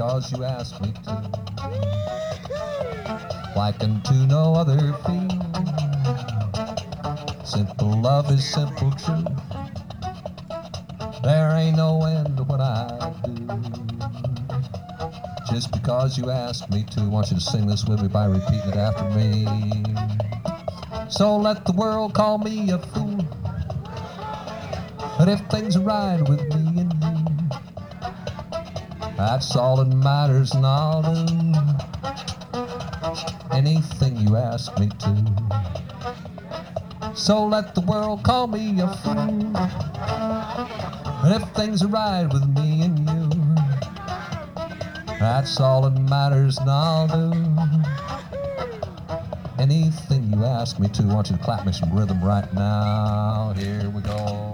because you asked me to. Liken to no other feeling. Simple love is simple truth. There ain't no end to what I do. Just because you asked me to. I want you to sing this with me by repeating it after me. So let the world call me a fool, but if things are right with me and you, that's all that matters, and I'll do anything you ask me to. So let the world call me a fool, but if things are right with me and you, that's all that matters, and I'll do anything you ask me to. I want you to clap me some rhythm right now. Here we go.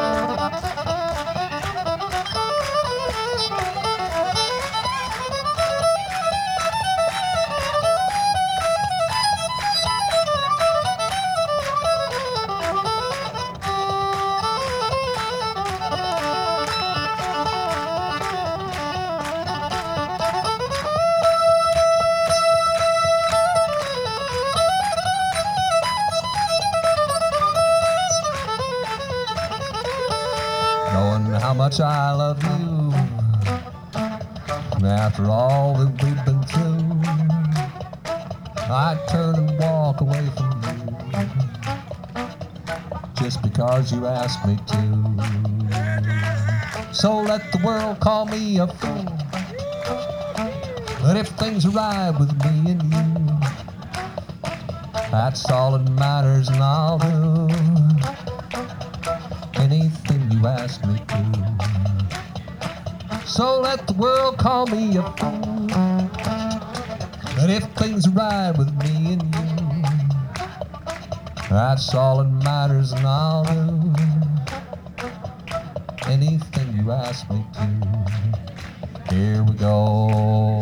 Knowing how much I love you, and after all that we've been through, I'd turn and walk away from you just because you asked me to. So let the world call me a fool, but if things are right with me and you, that's all that matters, and I'll do anything you ask me to. So let the world call me a fool, but if things are right with me and you, that's all that matters, and I'll do anything you ask me to. Here we go.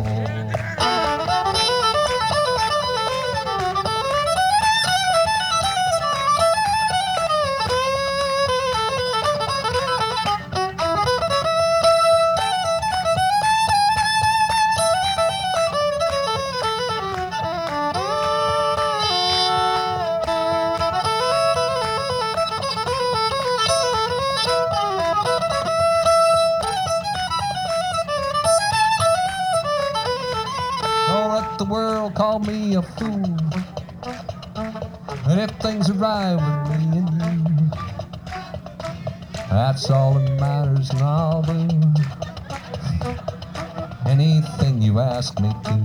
Don't let the world call me a fool, and if things are right with me and you, that's all that matters, and I'll do anything you ask me to.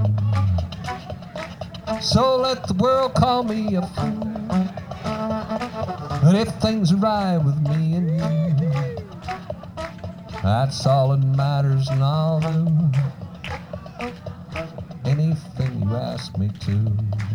So let the world call me a fool, but if things are right with me and you, that's all that matters, and I'll do anything you ask me to.